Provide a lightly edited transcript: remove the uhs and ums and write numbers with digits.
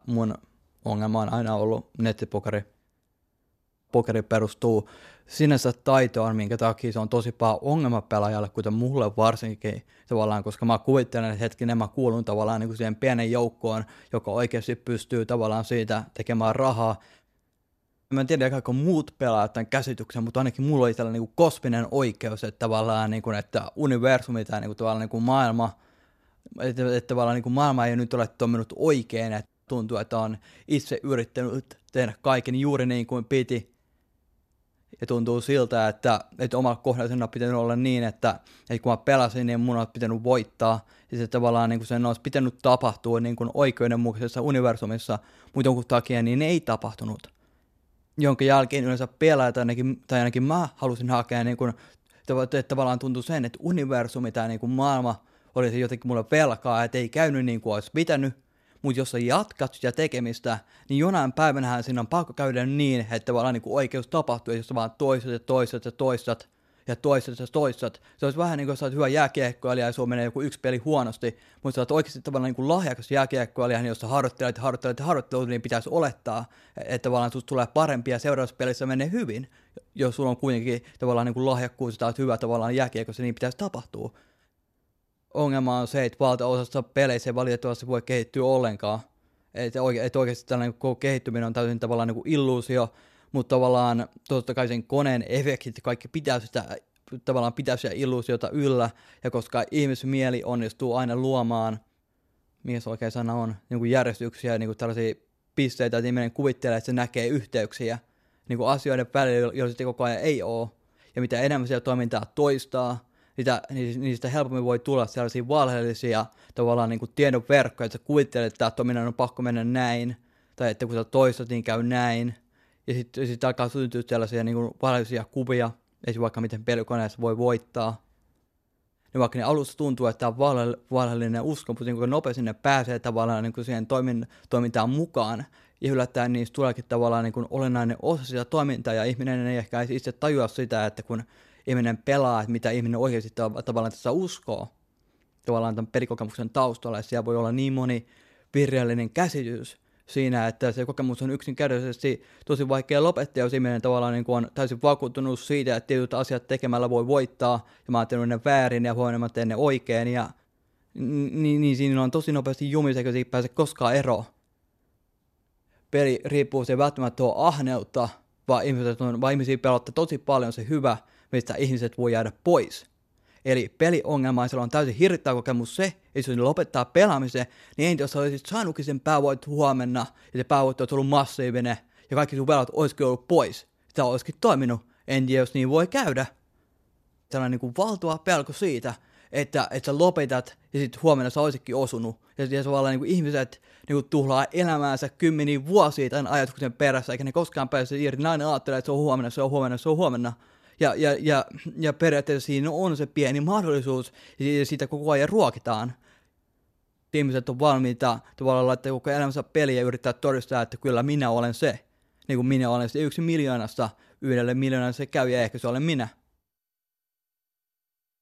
Mun ongelma on aina ollut nettipokeri. Pokeri perustuu sinänsä taitoon, minkä takia se on tosi paha ongelma pelaajalle, kuten mulle varsinkin tavallaan, koska mä kuvittelen, että hetkinen mä kuulun tavallaan niin kuin siihen pienen joukkoon, joka oikeasti pystyy tavallaan siitä tekemään rahaa. Mä en tiedä, kaikki muut pelaajat tämän käsityksen, mutta ainakin mulla oli tällainen niin kosminen oikeus, että tavallaan, niin kuin, että universumi tai niin kuin, tavallaan niin kuin maailma, että tavallaan niin kuin maailma ei nyt ole toiminut oikein, että tuntuu, että on itse yrittänyt tehdä kaiken juuri niin kuin piti. Ja tuntuu siltä, että omalla kohdalla sen on pitänyt olla niin, että kun mä pelasin, niin mun on pitänyt voittaa. Ja se tavallaan niin kuin sen olisi pitänyt tapahtua niin kuin oikeudenmukaisessa universumissa, mutta jonkun takia niin ei tapahtunut. Jonka jälkeen yleensä pelaajat tai ainakin mä halusin hakea, niin kuin, että tavallaan tuntui sen, että universumi tai niin kuin maailma olisi jotenkin mulle velkaa, että ei käynyt niin kuin olisi pitänyt. Mutta jos sä jatkat sitä tekemistä, niin jonain päivänähän siinä on pakko käydä niin, että tavallaan niin kuin oikeus tapahtuu, jos sä vaan toistat. Se olisi vähän niin kuin sä oot hyvä jääkiekkoilija ja sulla menee joku yksi peli huonosti, mutta sä oot oikeasti tavallaan niin kuin lahjakas jääkiekkoilija, niin jos sä harjoittelut, niin pitäisi olettaa, että tavallaan susta tulee parempia ja seuraavassa pelissä menee hyvin. Jos sulla on kuitenkin tavallaan niin kuin lahjakkuus, että oot hyvä tavallaan jääkiekossa, niin pitäisi tapahtua. Ongelma on se, että valtaosassa peleissä ei valitettavasti voi kehittyä ollenkaan. Että oikeasti tällainen koko kehittyminen on täysin tavallaan niin kuin illuusio, mutta tavallaan totta kai sen koneen efektit kaikki pitää sitä illuusiota yllä, ja koska ihmismieli onnistuu aina luomaan, mikä se oikein sana on, niin kuin järjestyksiä, niin kuin tällaisia pisteitä, että ihminen kuvittelee, että se näkee yhteyksiä niin kuin asioiden välillä, joilla sitten koko ajan ei ole, ja mitä enemmän siellä toimintaa toistaa, niistä helpommin voi tulla sellaisia valheellisia tavallaan niin kuin tiedon verkkoja, että sä kuvittelet, että tämä toiminnan on pakko mennä näin, tai että kun sä toistat, niin käy näin, ja sitten alkaa syntyä sellaisia niin kuin valheellisia kuvia, esimerkiksi vaikka miten pelikoneessa voi voittaa. Ja vaikka ne alussa tuntuu, että tämä on valheellinen usko, mutta niin nopeasti ne pääsee tavallaan niin kuin siihen toimintaan mukaan, ja yllättäen niistä tuleekin tavallaan niin kuin olennainen osa sitä toimintaa, ja ihminen ei ehkä itse tajua sitä, että kun ihminen pelaa, että mitä ihminen oikeasti tavallaan tässä uskoo, tavallaan tämän pelikokemuksen taustalla, ja siellä voi olla niin moni virheellinen käsitys siinä, että se kokemus on yksinkertaisesti tosi vaikea lopettaa, jos ihminen tavallaan niin kuin on täysin vakuuttunut siitä, että tietyt asiat tekemällä voi voittaa, ja mä oon tehnyt ne väärin, ja huomenna mä teen ne oikein, ja niin siinä on tosi nopeasti jumis, eikä siitä pääse koskaan eroon. Peli riippuu se välttämättä ole ahneutta, vaan ihmisiä pelottaa tosi paljon se hyvä, mistä ihmiset voi jäädä pois. Eli peliongelmaisella on täysin hirvittävä kokemus se, että jos ne lopettaa pelaamisen, niin entä jos sä olisit saanutkin sen päävoit huomenna, ja se päävoit olisi ollut massiivinen, ja kaikki sun velat olisikin ollut pois. Sitä olisikin toiminut. En tiedä, jos niin voi käydä. Tällainen niin kuin valtava pelko siitä, että sä lopetat, ja sitten huomenna sä olisikin osunut. Ja tavallaan niin ihmiset niin tuhlaa elämäänsä kymmeniä vuosia tämän ajatuksen perässä, eikä ne koskaan pääse irti. Aina ajattelee, että se on huomenna. Ja periaatteessa siinä on se pieni mahdollisuus, ja sitä koko ajan ruokitaan. Ihmiset on valmiita tavallaan laittaa koko elämänsä peliä ja yrittää todistaa, että kyllä minä olen se. Niin kuin minä olen se 1 miljoonasta, 1 miljoonasta se käy, ja ehkä se olen minä.